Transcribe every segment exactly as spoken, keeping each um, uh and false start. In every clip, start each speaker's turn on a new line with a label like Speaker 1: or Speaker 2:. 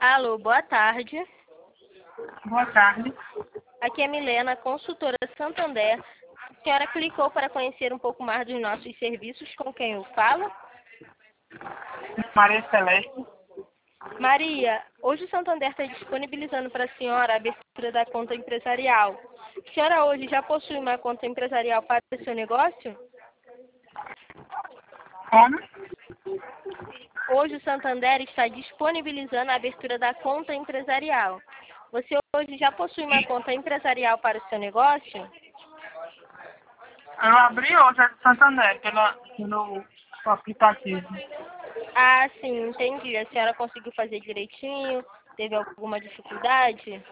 Speaker 1: Alô, boa tarde.
Speaker 2: Boa tarde.
Speaker 1: Aqui é Milena, consultora Santander. A senhora clicou para conhecer um pouco mais dos nossos serviços, com quem eu falo?
Speaker 2: Maria Celeste.
Speaker 1: Maria, hoje o Santander está disponibilizando para a senhora a abertura da conta empresarial. A senhora hoje já possui uma conta empresarial para o seu negócio?
Speaker 2: Como?
Speaker 1: Hoje o Santander está disponibilizando a abertura da conta empresarial. Você hoje já possui uma conta empresarial para o seu negócio?
Speaker 2: Eu abri hoje a de Santander pela, pelo aplicativo.
Speaker 1: Ah, sim, entendi. A senhora conseguiu fazer direitinho? Teve alguma dificuldade?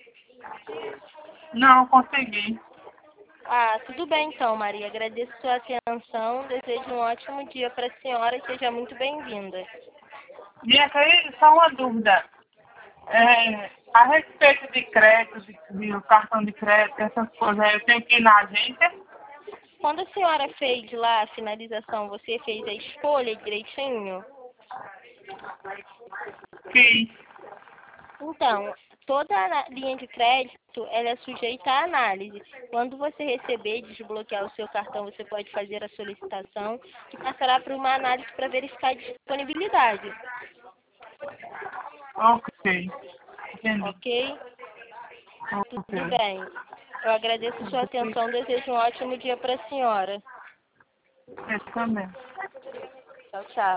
Speaker 2: Não, consegui.
Speaker 1: Ah, tudo bem então, Maria. Agradeço sua atenção. Desejo um ótimo dia para a senhora e seja muito bem-vinda.
Speaker 2: E aqui, só uma dúvida. É, a respeito de crédito, de, de cartão de crédito, essas coisas, eu tenho que ir na agência?
Speaker 1: Quando a senhora fez lá a finalização, você fez a escolha direitinho?
Speaker 2: Sim.
Speaker 1: Então, toda a linha de crédito ela é sujeita à análise. Quando você receber e desbloquear o seu cartão, você pode fazer a solicitação e passará por uma análise para verificar a disponibilidade.
Speaker 2: Ok. Entendi.
Speaker 1: Ok? Tudo
Speaker 2: Ok.
Speaker 1: bem. Eu agradeço sua atenção. Desejo um ótimo dia para a senhora.
Speaker 2: Eu também.
Speaker 1: Tchau, tchau.